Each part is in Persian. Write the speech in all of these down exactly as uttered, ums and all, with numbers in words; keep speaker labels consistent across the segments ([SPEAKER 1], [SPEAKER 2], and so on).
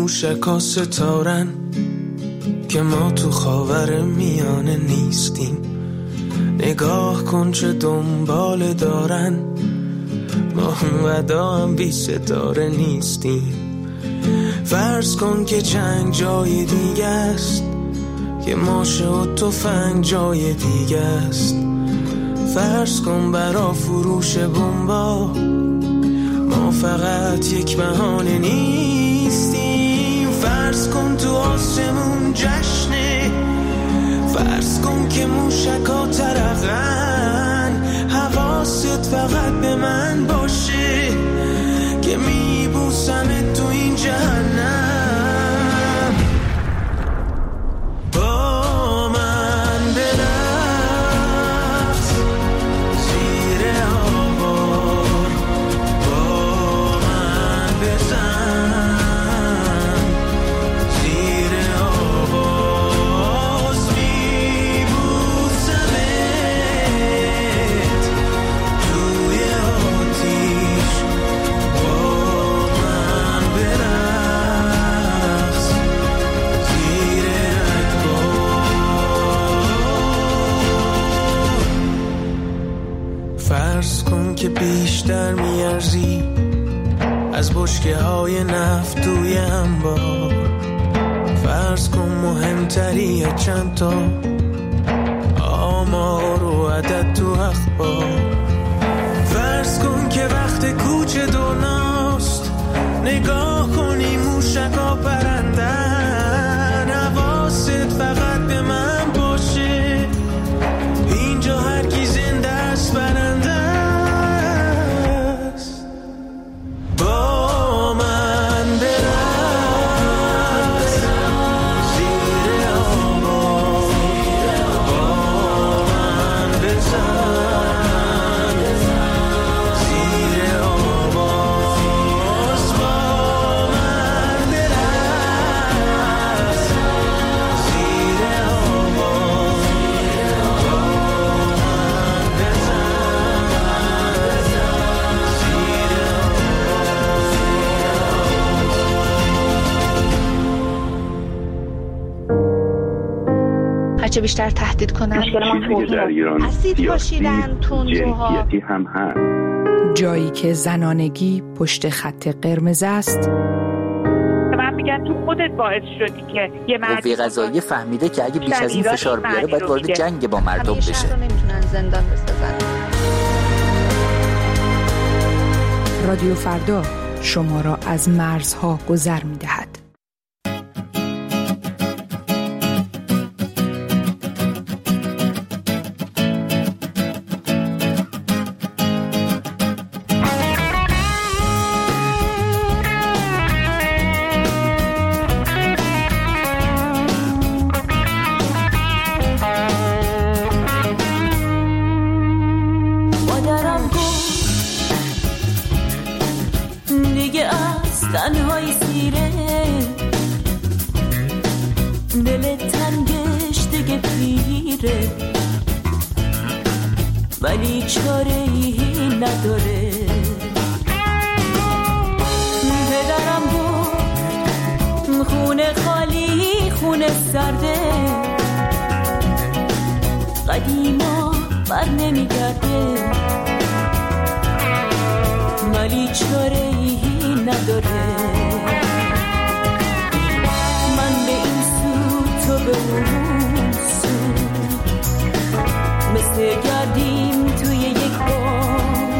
[SPEAKER 1] موشکا ستارن که ما تو خاور میانه نیستیم. نگاه کن چه دنبال دارن، ما اونقدر هم بی ستاره نیستیم. فرض کن که جنگ جای دیگه است، که ماشه و تفنگ جای دیگه است. فرض کن برا فروش بمبا ما فقط یک بهانه نیستیم. فرض کن تو آسمون جشنه، فرض کن که موشکا ترقن. حواست فقط به من باشه که میبوسم تو این جهنم. با من برقص زیر آوار، با من بزن زیر آواز. میبوسمت توی آتیش، با من برقص زیر رگبار. فرض کن که بیشتر میارزی از بشکه های نفت توی انبار. فرض کن مهمتری چند تا آمار و عدد تو اخبار. فرض کن که وقت کوچه دنیاست، نگاه کنی موشکا پرندن. حواست فقط به من باشه، اینجا هر کی زنده است برنده است. با من برقص زیر آوار، با من بزن زیر آواز. با من برقص زیر آوار، با من بزن زیر
[SPEAKER 2] هرچه بیشتر تهدید کنن
[SPEAKER 3] چیزی که در ایران
[SPEAKER 2] اسید پاشیدن، تندروها،
[SPEAKER 3] جنسیتی هم هست.
[SPEAKER 4] جایی که زنانگی پشت خط قرمز است.
[SPEAKER 5] من میگم تو خودت باعث شدی که یه مرد
[SPEAKER 6] قوه قضاییه فهمیده که اگه بیش از این فشار بیاره باید وارد جنگ با مردم
[SPEAKER 2] همیشه
[SPEAKER 6] بشه.
[SPEAKER 2] رو نمیتونن زندان بسازن.
[SPEAKER 4] رادیو فردا شما را از مرزها گذر می‌دهد.
[SPEAKER 7] مادرم گفت دیگه از تنهایی سیره، دل تنگش دیگه پیره، ولی چاره ای نداره. پدرم گفت خونه خالی خونه سرده، قدیما بر نمیگرده، ولی چاره ای نداره. من به این سو تو به اون سو، مثل گردیم توی یک بام،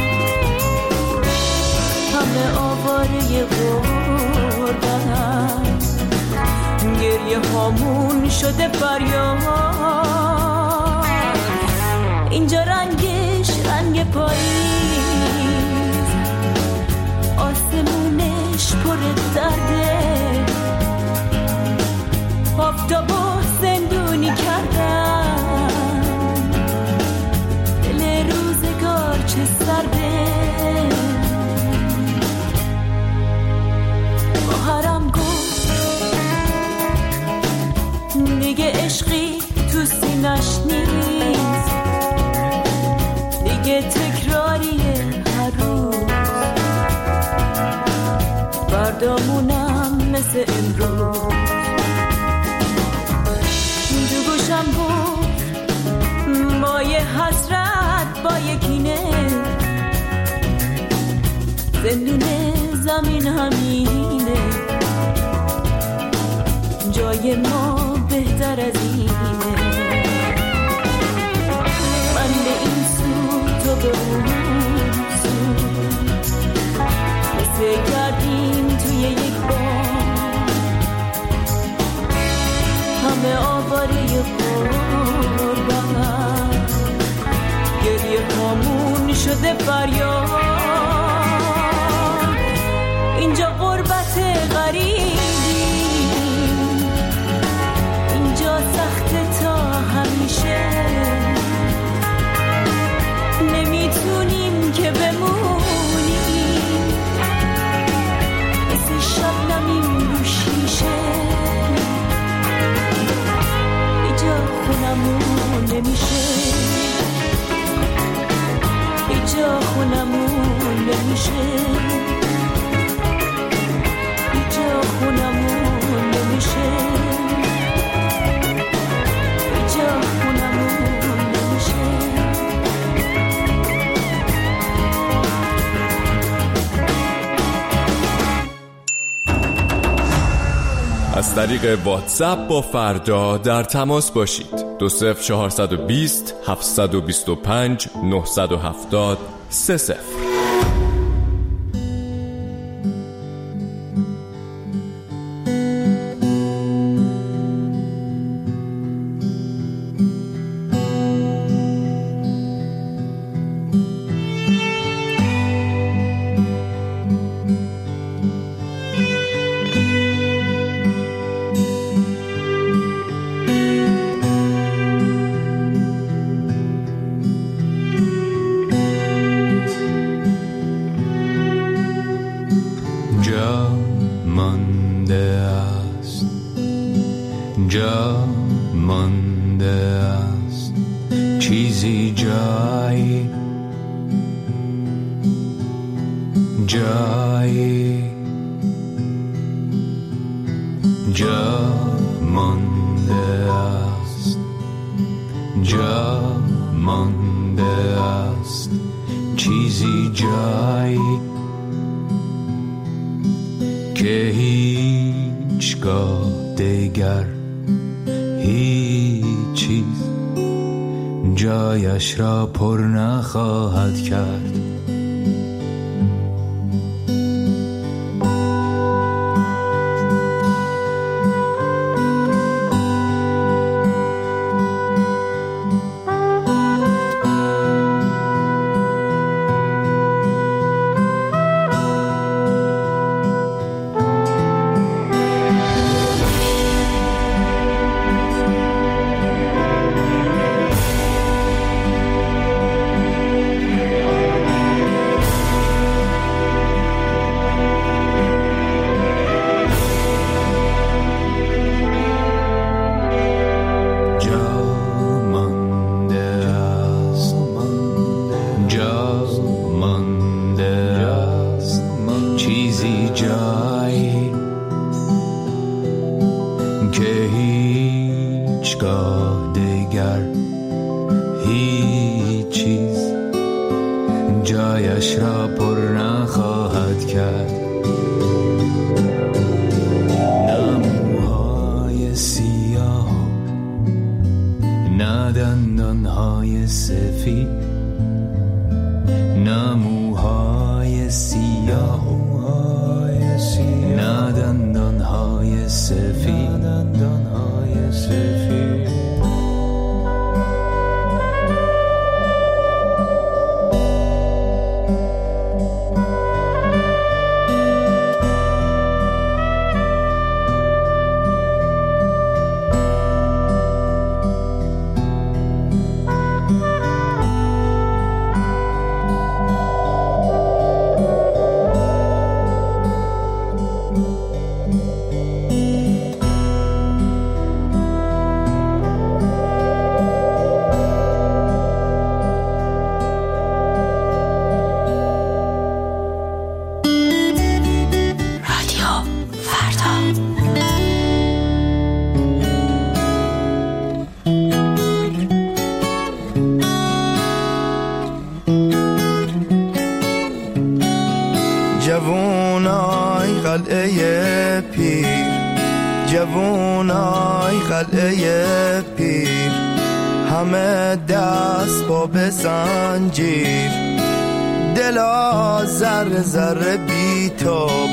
[SPEAKER 7] همه آواره غربتن، گریه هامون شده فریاد. اینجا رنگش رنگ پاییز، آسمونش پر درده، آفتابو زندونی کردن، دل روزگار چه سرده. خواهرم گفت دیگه عشقی تو سینش نیست، دیگه تکراریه هر روز، بردامونم مثل مثل امروز. تو گوشم بود با یه حسرت با یه کینه، زندون زمین همینه، جای ما بهتر از اینه. من به این سو تو به اون سو، مثل کردیم توی یک بار، همه آواره قربان، گریه هامون شده فریاد. اینجا غربت غریبی، اینجا سخت تا همیشه، نمیتونیم که بمونیم مثل شبنمیم رو شیشه. اینجا خونمون نمیشه، اینجا خونمون نمیشه، اینجا خونمون نمیشه، اینجا خونمون نمیشه.
[SPEAKER 8] از طریق واتساپ با فردا در تماس باشید. دو صفر چهارصد و بیست هفتصد و بیست و پنج نهصد و هفتاد سه صفر.
[SPEAKER 1] جا مانده است چیزی جایی جایی جا مانده است جا مانده است چیزی جایی که هیچگاه دیگر هیچ چیز جایش را پر نخواهد کرد. جایش را پر نخواهد کرد. نه موهای سیاه، نه دندانهای سفید، نه موهای سیاه، نه دندانهای سفید، دندانهای سفید.
[SPEAKER 9] جوونای قلعه پیر، همه دست با به زنجیر، دلا ذره ذره بیتاب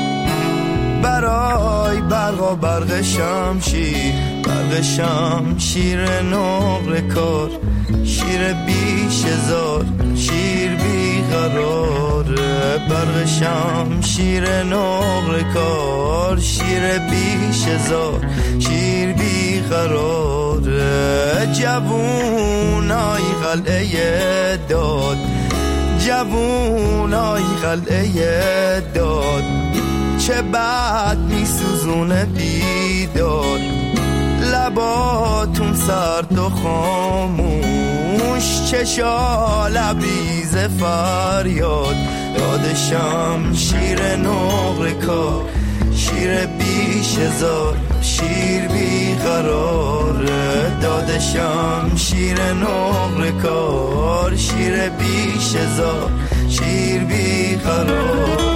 [SPEAKER 9] برای برق و برق شمشیر، برق شمشیر نقره کار، شیر بیش هزار، شیر بی قراره، برق شمشیر نقره کار، شیر بیش هزار، شیر بی قراره. جوونای قلعه داد، جوونای قلعه داد، چه بد می سوزونه بیداد، لباتون سرد و خاموش، چشا لبریز فریاد، داد شمشیر نقره کار، شیر بیش هزار، شیر بی قراره، داد شمشیر نقره کار، شیر بیش هزار، شیر بی قراره.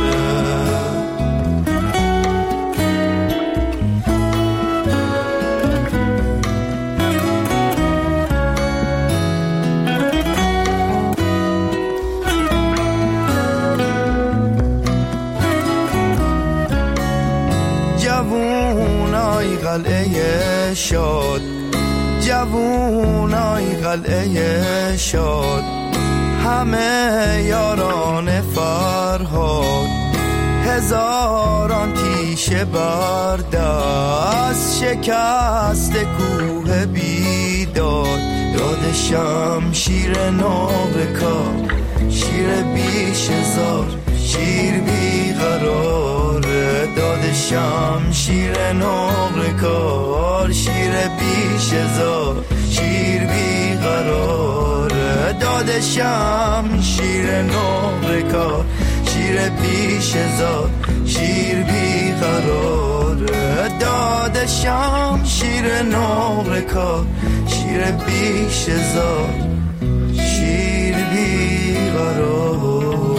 [SPEAKER 9] جوونای قلعه شاد، جوونای قلعه شاد، همه یاران فرهاد، هزاران تیشه بردست، شکست کوه بیداد، داد شمشیر نقره کار، شیر بیش هزار، شیر بی قراره، داد شمشیر نقره کار، شیر بیش هزار، شیر بی قراره، داد شمشیر نقره کار، شیر بیش هزار، شیر بی قراره، داد شمشیر نقره کار، شیر بیش هزار، شیر بی قراره.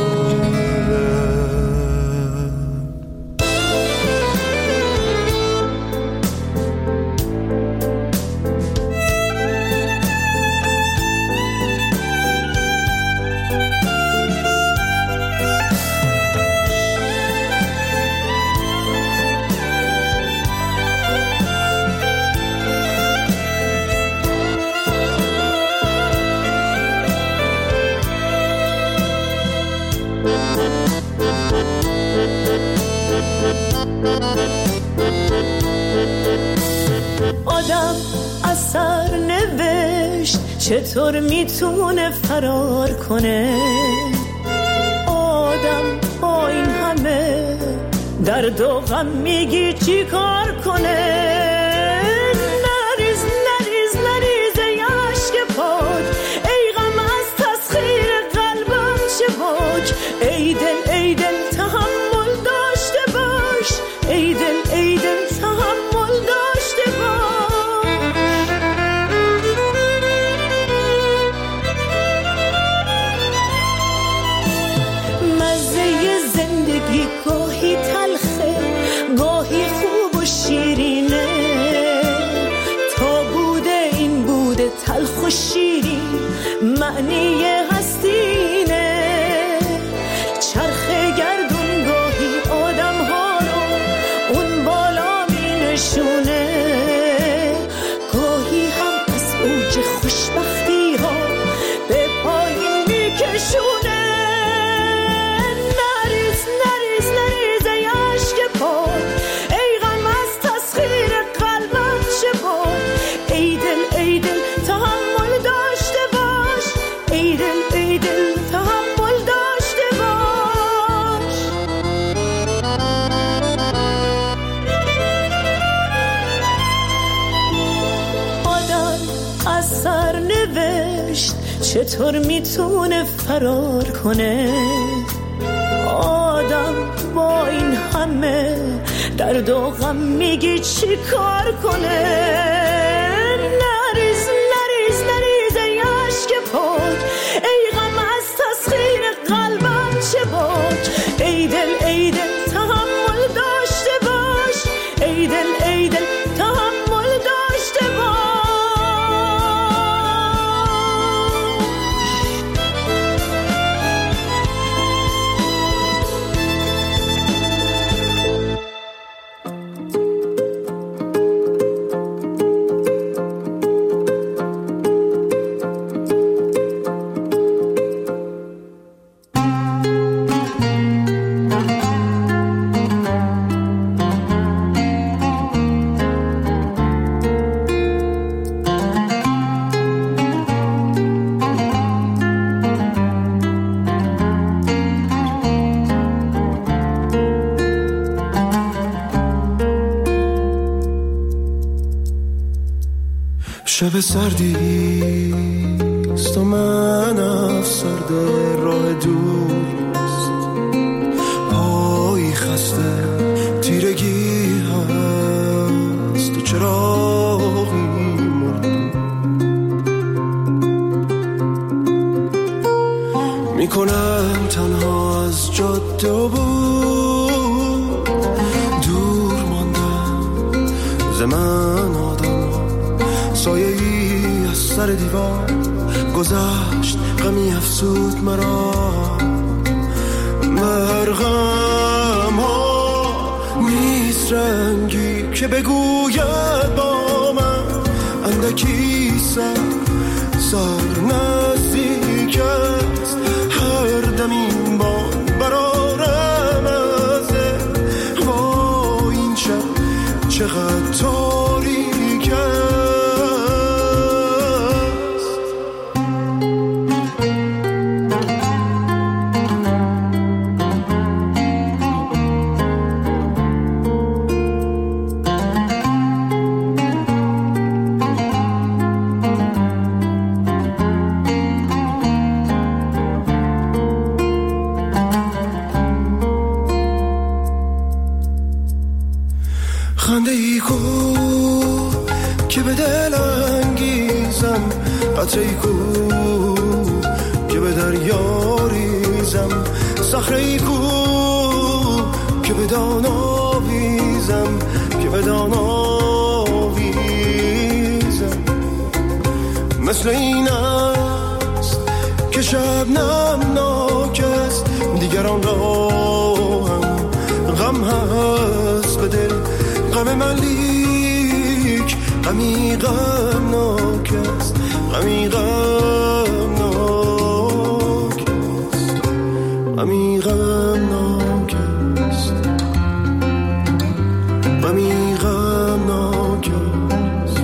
[SPEAKER 7] آدم اثر نوشت چطور میتونه فرار کنه، آدم با این همه درد و غم میگی چی کار کنه. نریز نریز نریز یاشک پاک، ای غم از تسخیر قلبم چه باک، ای دل ای دل تحمل داشته باش، ای دل ای دل تحمل داشته باش. مزه زندگی گاهی تلخه گاهی خوب و شیرینه، تا بوده این بوده تلخ و شیرین معنی هستینه. چرخه گردون گاهی آدم ها رو اون بالا می نشونه، گاهی هم از اوج خوشبختی ها به پایین می کشونه. نریز نریز نریز یاشک پاک، ای غم از تسخیر قلبم چه باک، ای دل ای دل تحمل داشته باش، ای دل ای دل تحمل داشته باش. آدم از سر نوشت چطور میتونه فرار کنه، آدم با این همه درد و غم میگی چی کار کنه. نریز نریز نریز یاشک پاک، ای غم از تسخیر قلبم چه باک، ای دل ای دل تحمل داشته باش، ای دل ای دل تحمل
[SPEAKER 1] شب سردیست و من افسرده راه دوست، پایی خسته تیرگی هست و چراغی مرده میکنم تنها از جاده و بود دور ماندم ز من آدم سایه ای از سر دیوار گذشت غمی افسود مرا مرغم ها نیست رنگی که بگوید با من اندکی سر سر نزدیک است هر دم این باد برارم ازه با این شب چقدر تاریک است. خنده ای کو که به دل انگیزم، قطره ای کو که به دریا ریزم، صخره ای کو که به دان آویزم، که به دان آویزم. مثل این است که شبنم ناک است، دیگران را هم غم هست به دل، غم من لیک غمی غم ناک است، غمی غم ناک است، غمی غم ناک است، غمی غم ناک است،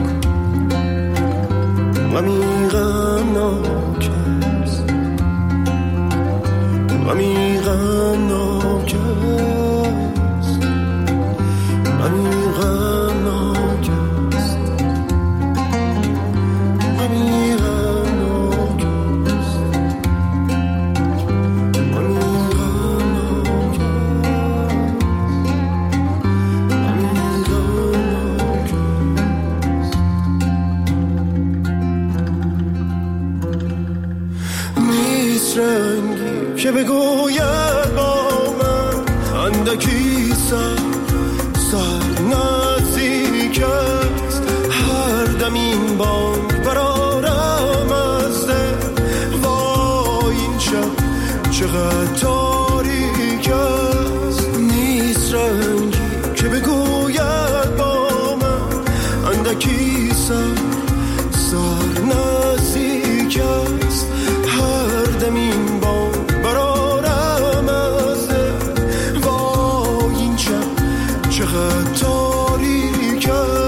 [SPEAKER 1] غمی غم ناک است، غمی غم ناک است، غمی که بگوید با من اندکی سر سر نزدیک است هر دم این بانگ برارم از دل وای این شب چقدر تاریک است نیست رنگی که بگوید با من اندکی سر سر نزدیک است هر دم این بانگ برارم از دل وای این شب چقدر تاریک است.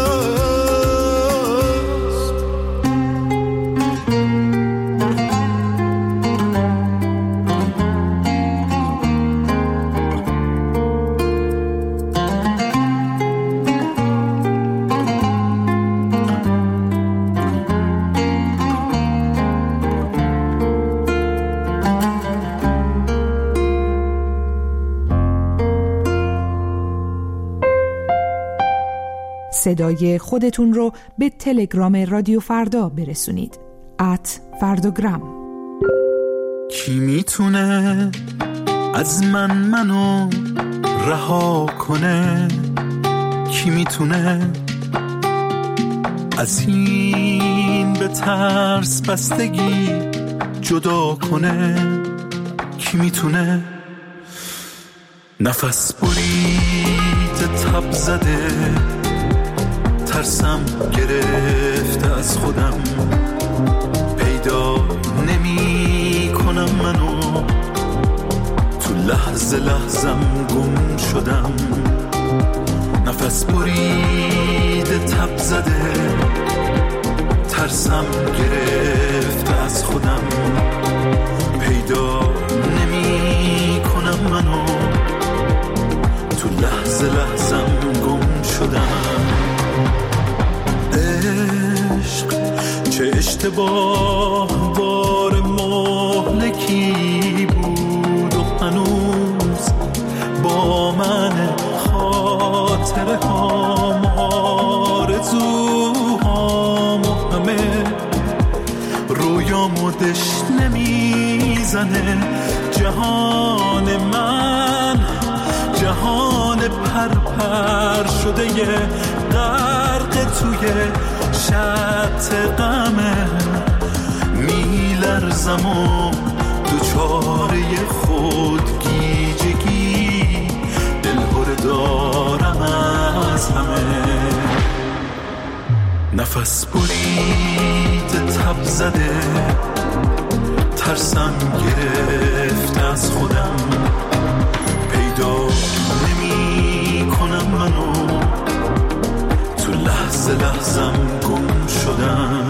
[SPEAKER 4] صدای خودتون رو به تلگرام رادیو فردا برسونید. ات فرداگرام.
[SPEAKER 10] کی میتونه از من منو رها کنه؟ کی میتونه از این به ترس بستگی جدا کنه؟ کی میتونه نفس برید تب زده ترسم گرفته از خودم پیدا نمی کنم منو تو لحظه لحظم گم شدم نفس برید تب زده ترسم گرفته از خودم پیدا نمی کنم منو تو لحظه لحظم گم شدم عشق گاهوار مهلکی بود و هنوز با من خاطره هام آرزوهام و همه رویامو دشت نمیزنه. جهان من جهان پرپر شده یه غرق توی شط غمه. میلرزم و دوچاره خودگیجگی دلهره دارم از همه. نفس برید تب زده ترسم گرفت از خودم. پیدا نمی کنم منو تو لحظه لحظم گم شدم.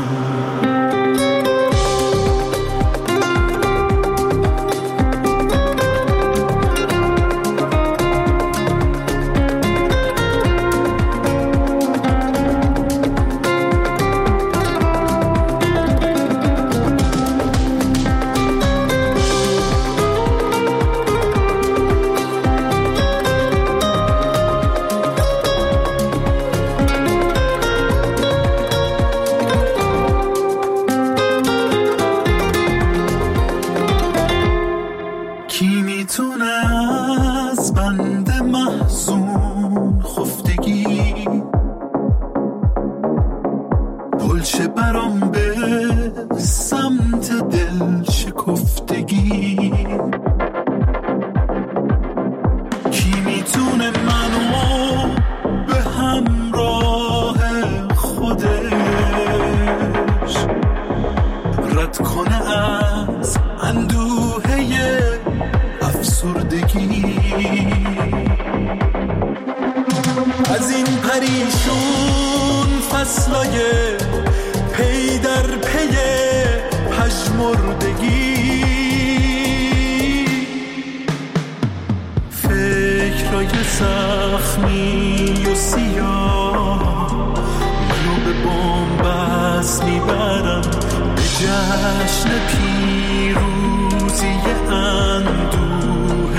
[SPEAKER 10] از این پریشون فصلای پی در پی پژمردگی، فکرای زخمی و سیاه منو به بن‌بست میبرن، به جشن پیروزی اندوه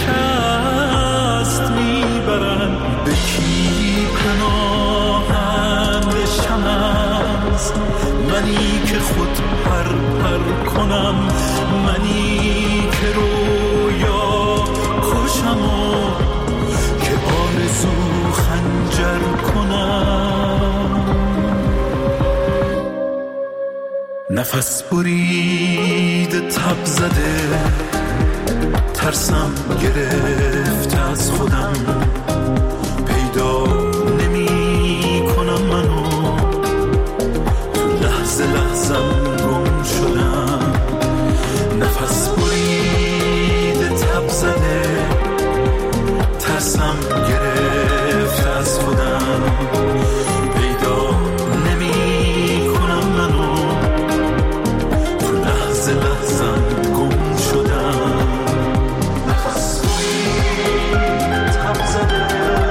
[SPEAKER 10] شکست میبرن. به کی پناهم بشم از منی که خود پر پر کنم، منی که رویا کشم و که آرزو خنجر کنم. نفس برید تب زده ترسم گرفت از خودم، پیدا نمی کنم منو تو لحظه لحظم گم شدم. نفس برید تب زده ترسم گرفت از خودم، پیدا نمی کنم منو تو لحظه لحظم گم شدم. نفس برید تب زده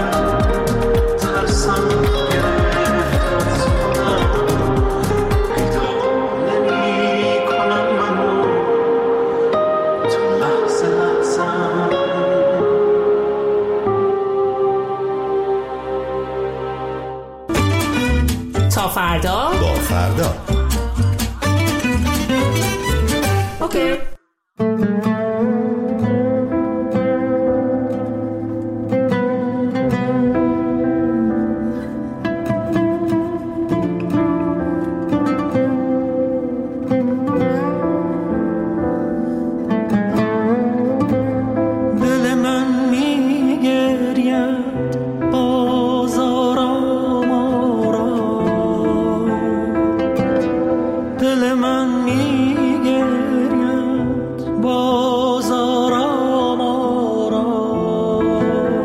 [SPEAKER 10] ترسم گرفت از خودم، پیدا نمی کنم منو تو لحظه لحظم.
[SPEAKER 11] تا فردا
[SPEAKER 12] با فردا.
[SPEAKER 11] اوکی.
[SPEAKER 7] دل من میگرید بازارم آرام، دل من میگرید بازارم آرام،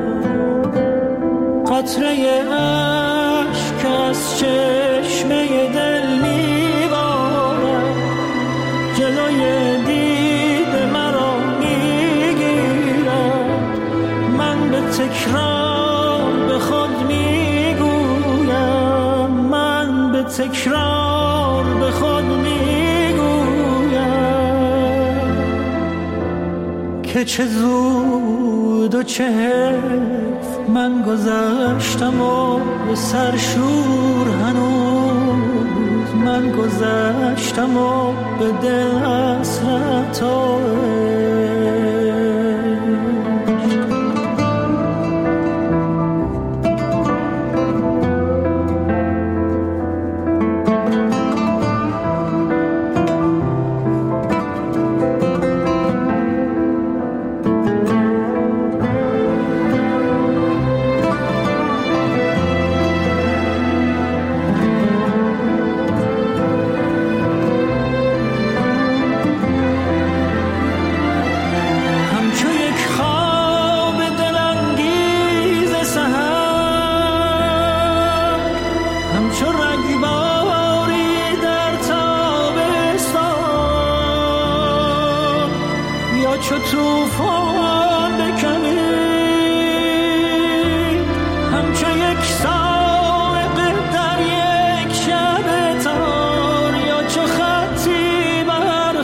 [SPEAKER 7] قطره اشک از چشمه دل میبارد، جلوی دید مرا میگیرد، من به تکرار به خود میگویم، من به تکرار به خود میگویم
[SPEAKER 1] که چه زود و چه حیف من گذشتم و به سرشور هنوز من گذشتم و به دل حسرت و چو توفان بکمی همچو یک سائق در یک شب تار یا چو خطی بر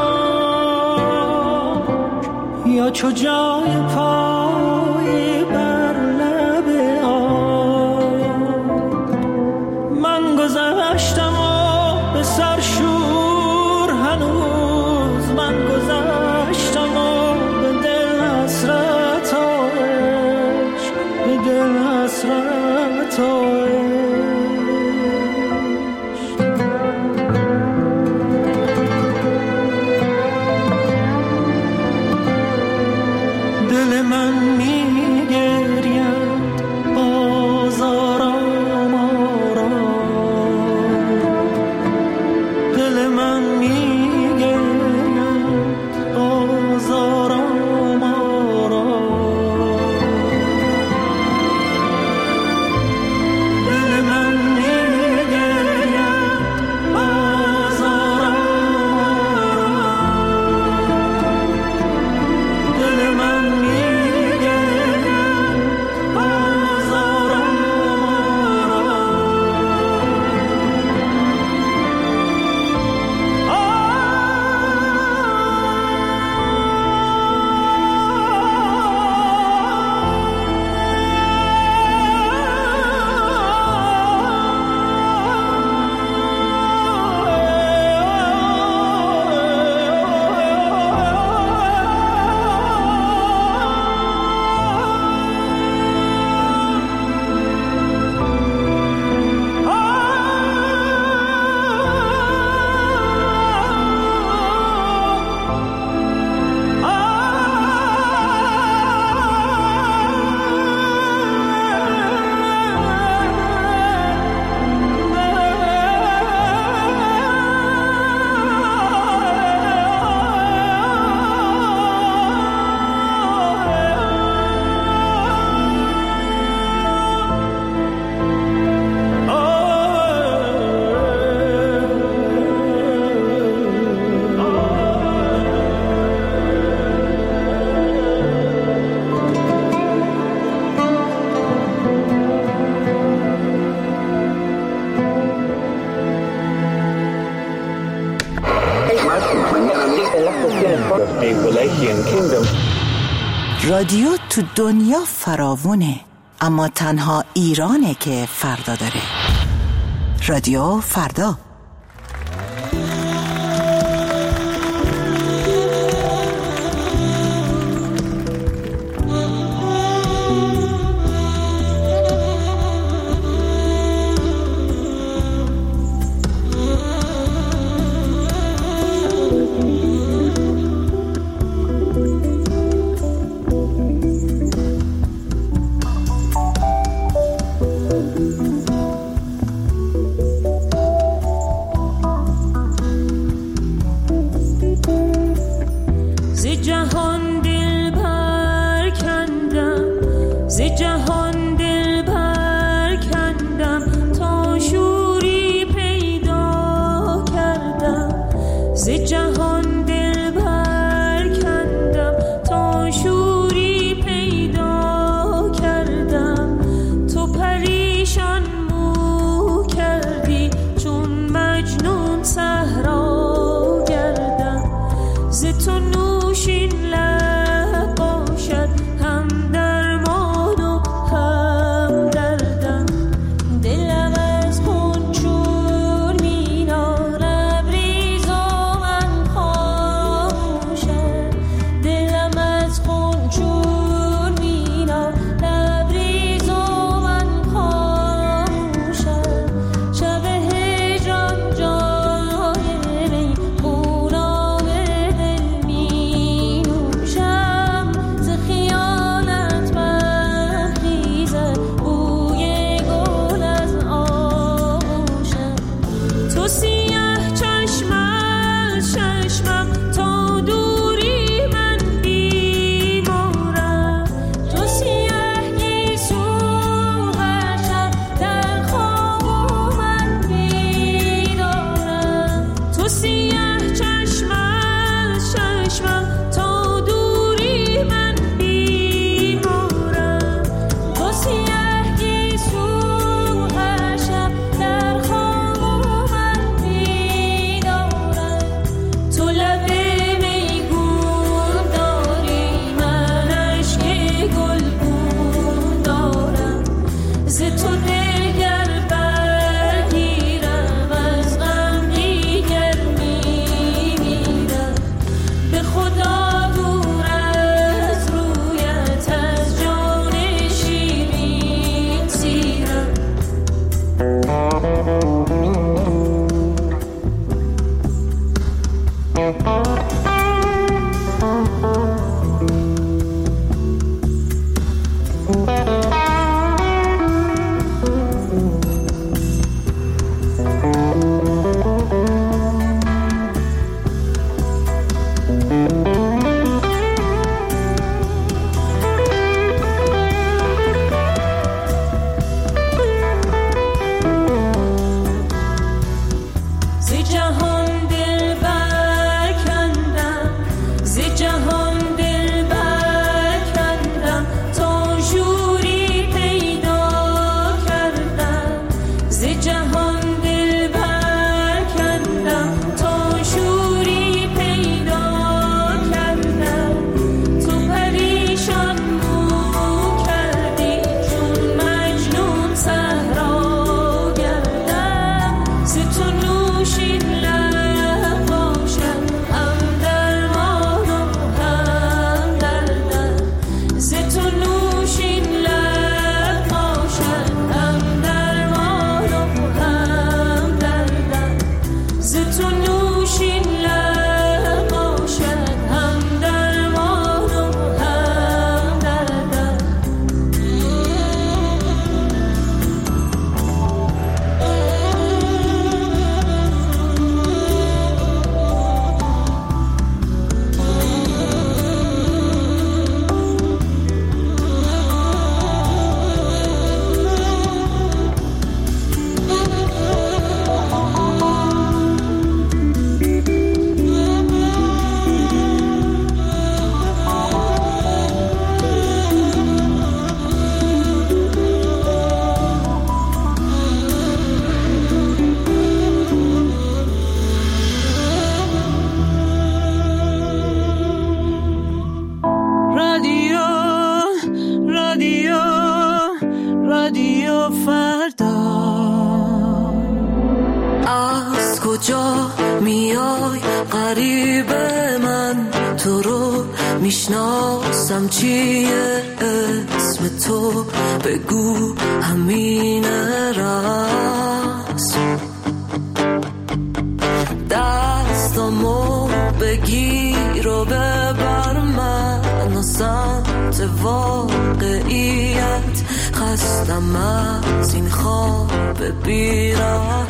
[SPEAKER 1] خاک یا چو جای پای بر لب آب من گذشتم و به سر شور هنوز من گذشتم دل من میگرید باز آرام آرام دل من میگرید باز آرام آرام دل من میگرید باز آرام آرام دل من
[SPEAKER 12] رادیو تو دنیا فراوونه، اما تنها ایرانه که فردا داره. رادیو فردا.
[SPEAKER 7] ز تو نوشین لب جهان دل برکندم تا شوری پیدا کردم، ز جهان دل برکندم تا شوری پیدا کردم. تو پریشان مو کردی چون مجنون صحرا گردم، ز تو نوشین لب باشد هم درمان و هم دردم، ز تو نوشین لب باشد هم درمان و هم دردم، ز تو نوشین لب باشد هم درمان و هم دردم. رادیو رادیو رادیو فردا. از کجا میای غریب من، تو رو میشناسم چیه اسم تو، بگو همینه راست. دستامو بگیر و ببر من سمت واقعیت، خستم از این خواب بیرم.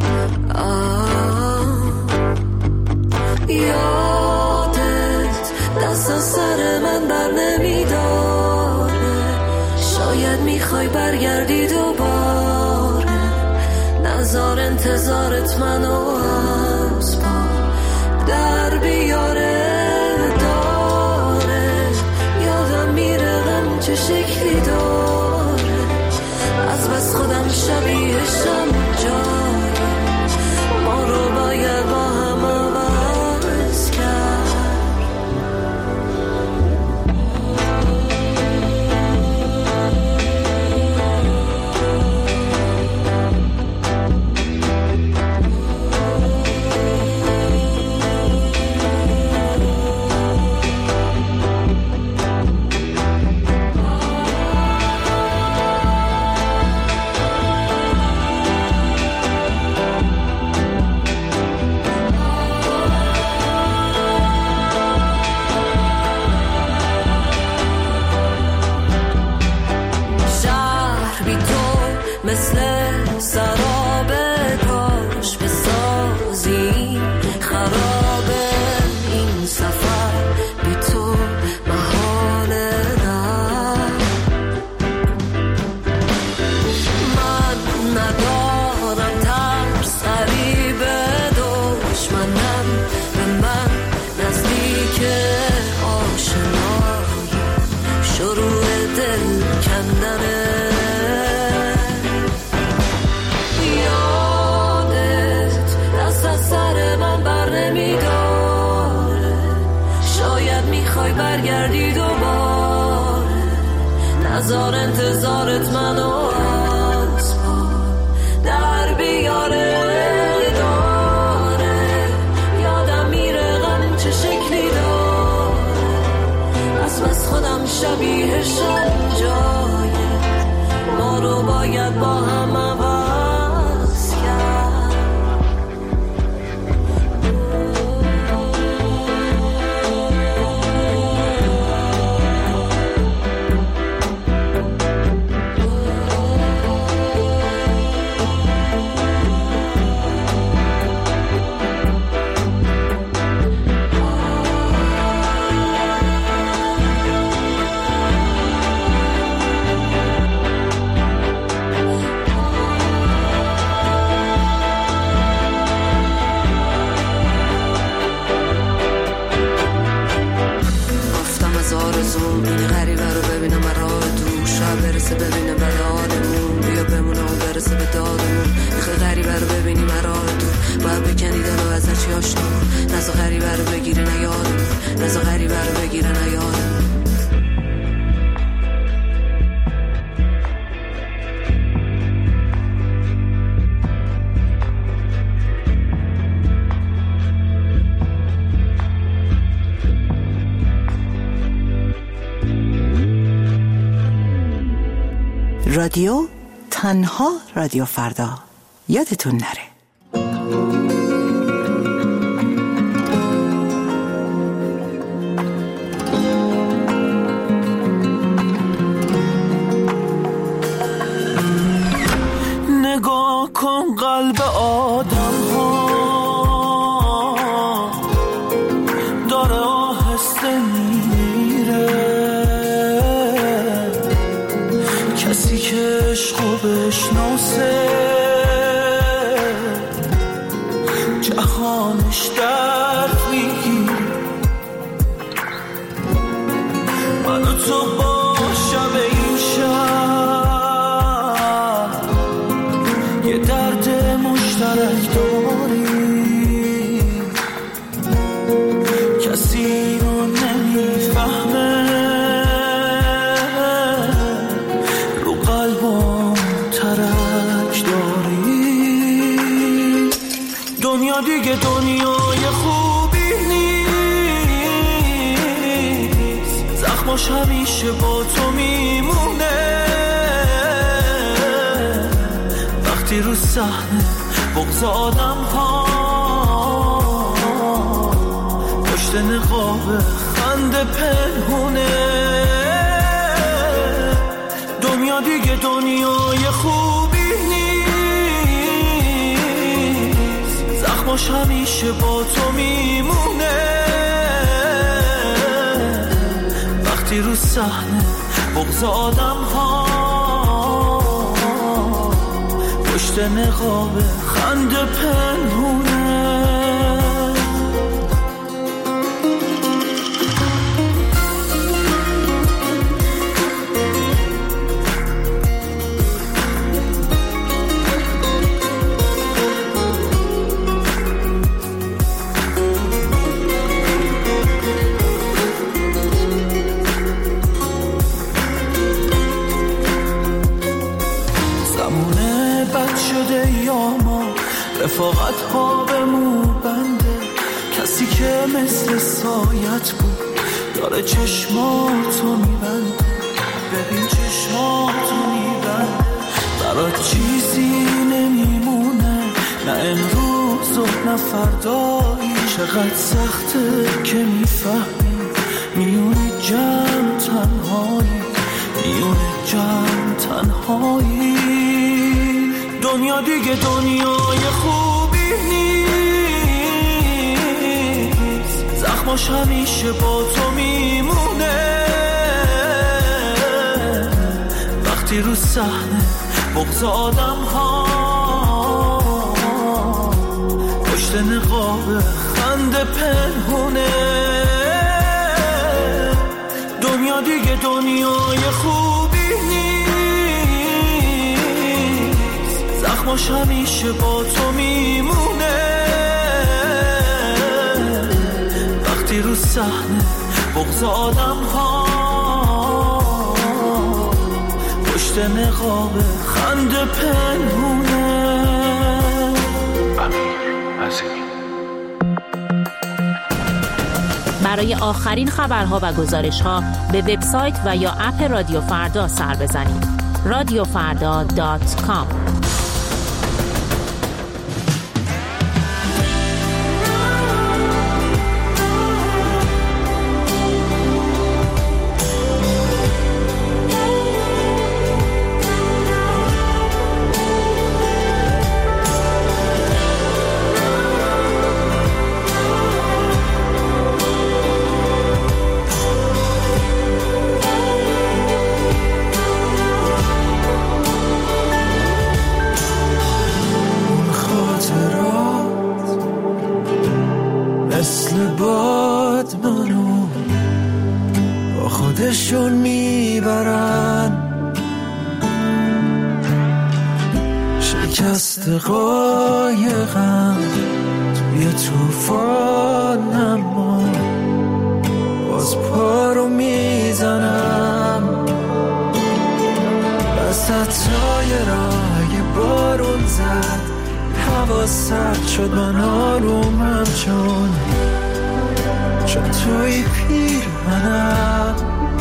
[SPEAKER 7] یادت دست از سر من بر نمیداره، شاید میخوای برگردی دوباره، نذار انتظارت منو از پا در بیاره. داره یادم میره غم چه شکلی داره، از بس خودم شبیهشم جاره، ما رو باید با هم عوض کرد. مثل سراب کاش بسازی خرابه این سفر، بی تو محاله نه. من ندارم ترس غریب دشمنم، به من نزدیک آشنایی شروع دل کندنه. برگردی دوباره، نذار انتظارت منو از پا در بیاره. داره یادم میره غم چه شکلی داره، از بس خودم شبیهشم جایه، ما رو باید با هم عوض کرد.
[SPEAKER 13] برسه ببینه بعد حالمون، بیا بمونه و برسه به دادمون. میخوای غریبه رو ببینی مرا تو، باید بکنی دلو ازش یاشنا، نزا غریبه رو بگیره نیادمون، نزا غریبه رو بگیره نیادمون.
[SPEAKER 12] رادیو تنها رادیو فردا، یادتون نره.
[SPEAKER 1] نگاه کن قلب آدم ها داره آهسته میره، کسی که عشقو بشناسه جهانش درد میگیره. من و تو با شب این شب یه درد مشترک داریم، کسی رو نمیفهمه، رو قلبم ترک داریم. دنیا دیگه دنیای خوبی نیست، زخماش همیشه با تو میمونه. وقتی رو صحنه بغض آدم ها پشت نقاب خنده پنهونه. دنیا دیگه دنیای خوبی نیست، زخماش همیشه با تو میمونه. وقتی رو صحنه بغض آدم ها پشت نقاب خنده پنهونه. رفاقت ها به مو بنده، کسی که مثل سایت بود داره چشماتو میبنده. ببین چشماتو میبنده، برات چیزی نمیمونه، نه امروز و نه فردایی. چقدر سخته که میفهمی میونه جمع تنهایی، میونه جمع تنهایی. دنیا دیگه دنیای خوبی نیست، زخماش همیشه با تو میمونه. وقتی رو صحنه بغض آدم ها پشت نقاب خنده پنهونه. دنیا دیگه دنیای خوبی زخماش همیشه با تو میمونه. وقتی رو صحنه بغض آدم ها پشت نقاب خنده پنهونه.
[SPEAKER 10] امیر عظیمی.
[SPEAKER 11] برای آخرین خبرها و گزارش‌ها به وبسایت و یا اپ رادیو فردا سر بزنید. رادیو فردا دات کام.
[SPEAKER 1] خودشون میبرن شکست قایقم توی توفان، اما باز پا رو میزنم وسط تایرای بارون زد، هوا سرد شد من آرومم چون چون توی پیر منم.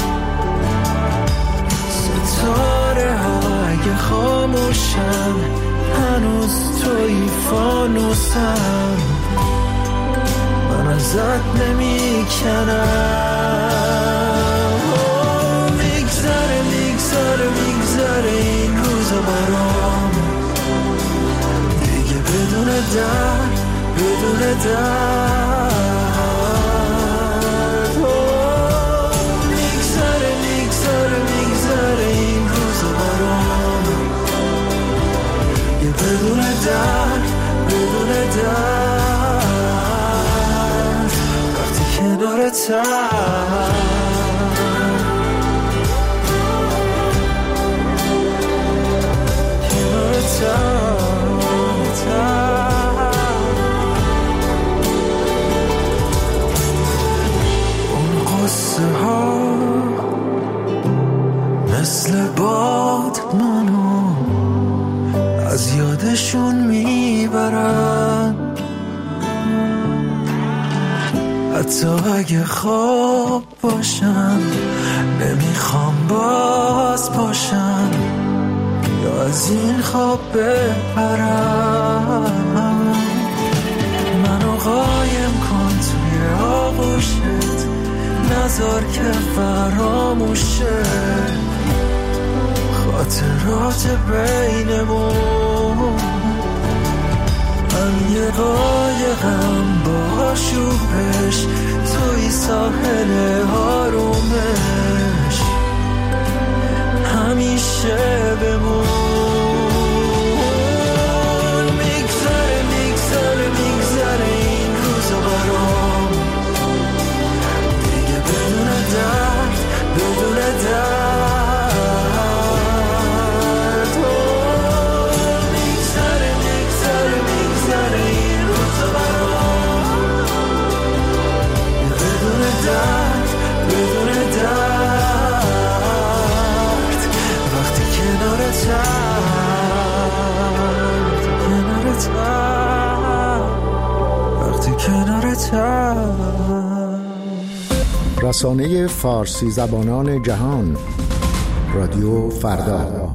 [SPEAKER 1] ستاره های خاموشم هنوز توی فانوسم، من ازت نمی کنم. میگذره میگذره میگذره این روزا برام، دیگه بدون درد بدون درد. میگذره میگذره میگذره این روزا برام، دیگه بدون درد بدون درد. وقتی کنارتم اون قصه ها مثل باد منو از یادشون میبرن، حتی اگه خواب باشم نمیخوام باز باشم یا از این خواب بپرم. منو قایم کن توی آغوشت، نذار که فراموشه خاطرات بینمون. من یه قایقم با شوبش توی ساحل آرومش، همیشه بمون. میگذره میگذره میگذره این روزا برام، دیگه بدون درد بدون درد. میگذره میگذره میگذره این روزا برام، بدون درد بدون درد. وقتی کنارتم کنارتم وقتی کنارتم.
[SPEAKER 14] رسانه فارسی زبانان جهان، رادیو فردا.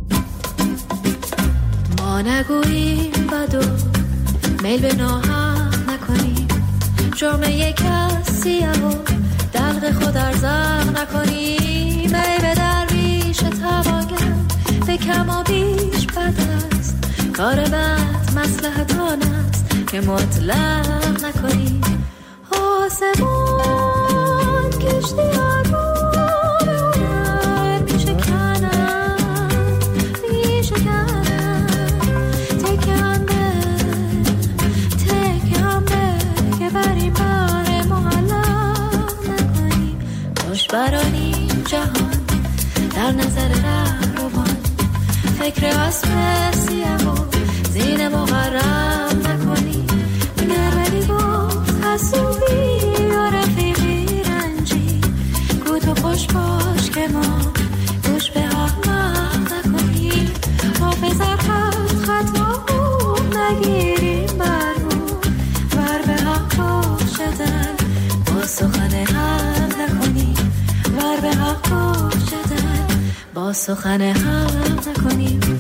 [SPEAKER 15] ما نگوییم بد و میل به ناهم نکنیم، جرم یک کسیه و دلق خود ارزق نکنیم. ای به درویش توانگر به کم و بیش بد است، کار بد مصلحت آن است که مطلق نکنیم. آسمان کشتی آرمان هنر می شکنم می شکنم. تکم به تکم به که بر این بار معلق نکنیم. خوشبرانیم جهان در نظر رهروان، فکر اسب سیه و زین مغرم نکنیم. مگر ولی با حسوبی یا رفیقی رنجی، گو تو خوش باش که ما گوش به احمق نکنیم. حافظ خط خطا نگیریم برمون، ور به حق باشدن با سخن هم نکنیم. ور به حق باشدن با سخن هم نکنیم.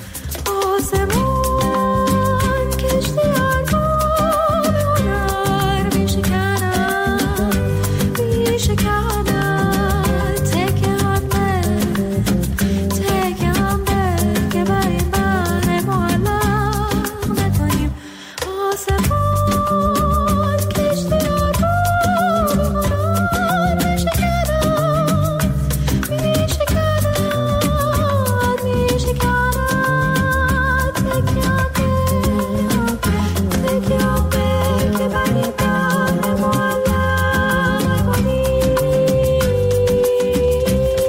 [SPEAKER 15] آسمان کشتی آرمان هنر می شکنم می شکنم. تکه هم به تکه هم به که بر این بر معلق نکنیم. آسمان کشتی آرمان هنر می شکنم می شکنم می شکنم.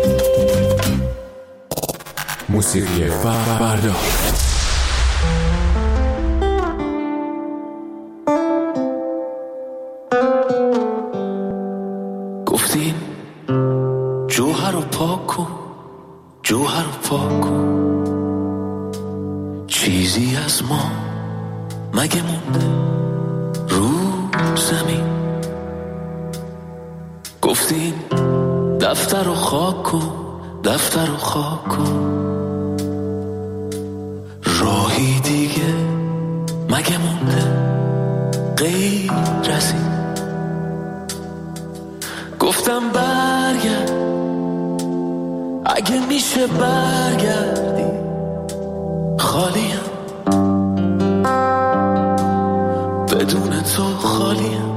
[SPEAKER 8] موسیقی فردا.
[SPEAKER 1] جوهر رو پاک کن، جوهر رو پاک کن. چیزی از ما مگه مونده رو زمین؟ گفتین دفتر رو خاک کن، دفتر رو خاک کن. راهی دیگه مگه مونده غیر از این؟ گفتم برگرد اگه میشه برگردی، خالیم بدون تو خالیم.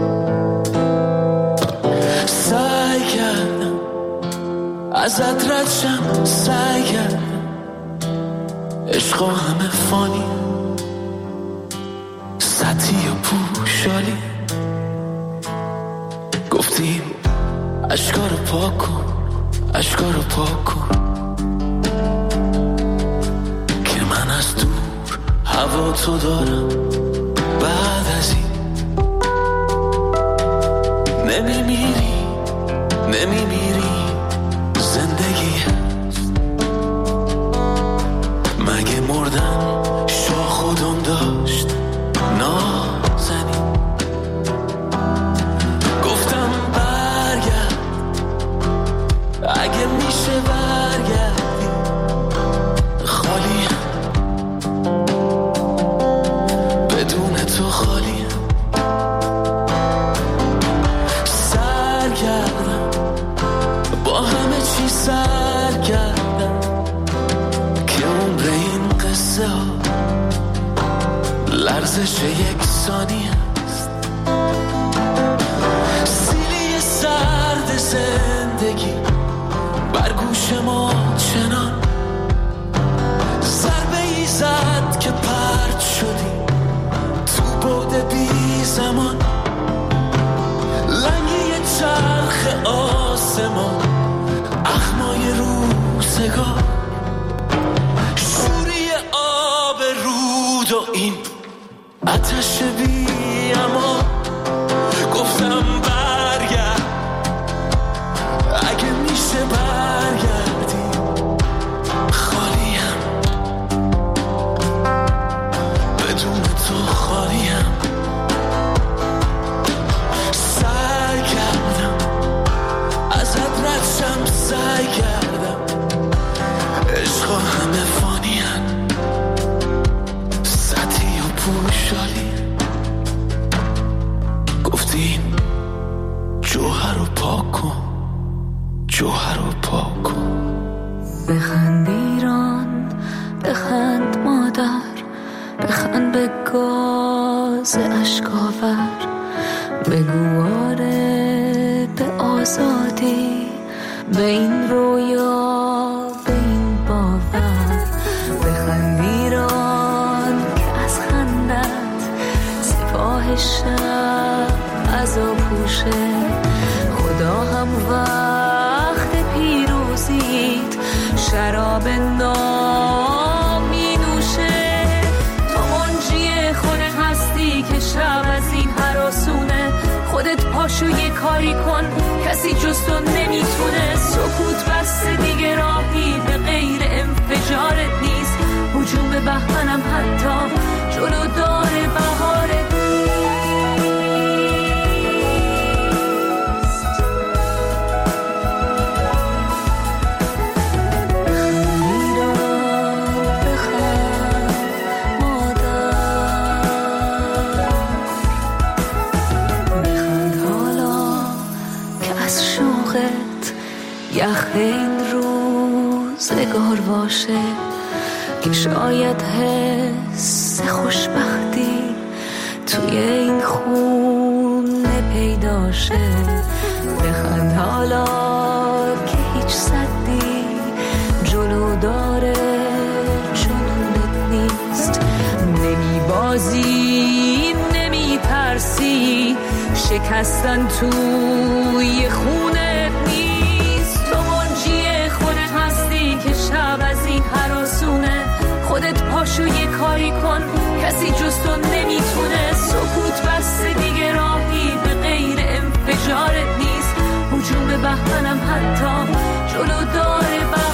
[SPEAKER 1] سعی کردم ازت رد شم، سعی کردم عشقا همه فانی، سطحی و پوشالی. گفتیم اشکا رو پاک کن، اشکا رو پاک کن، که من از دور هوا تو دارم. بعد از این نمیمیری، نمیمیری، زندگی هست. مگه مردن شاخ و دم داشت نازنین؟ گفتم برگرد اگه میشه برگردی، خالیم بدون تو خالیم. سرگردم با همه چی سرگردم، که عمر این قصه ها لرزش یک ثانیه است. سیلی سرد زندگی بر گوش ما چنان ضربه ای زد که پرت شدی تو بعد بی زمان. لنگی چرخ آسمان، اخمای روزگار، شوری آب رود و این آتش بی امان. گفتم برگرد اگه میشه برگردی، خالیم بدون تو خالیم. سعی کردم ازت رد شم، سعی کردم عشقا همه فانیان، سطحی و پوشالی. گفتین جوهر رو پاک کن، جوهر رو پاک کن.
[SPEAKER 15] بخند ایران، بخند مادر، بخند به گاز اشکاور، بگو آره به آزادی، به این رویا، به این باور. بخند ایران که از خندت سپاه شب عذاب پوشه، خدا هم وقت پیروزیت شراب نام می نوشه. تو منجی خود هستی که شب از این هراسونه، خودت پاشو یه کاری کن، کسی جز تو نمیتونه. سکوت بسته دیگه راهی به غیر انفجارت نیست، هجوم بهمنم حتی جلو داره بهارت نیست. یخ این روزگار باشه که شاید حس خوشبختی توی این خونه پیدا شه. بخند حالا که هیچ صدی جلو داره جنونت نیست. نمی بازی، نمی ترسی، شکستن توی خونه نیست. تو منجی خودت هستی که شب از این هراسونه، خودت پاشو یه کاری کن، کسی جز تو نمیتونه. سکوت بسته دیگه راهی به غیر انفجارت نیست، هجوم به منم حتی جلو داره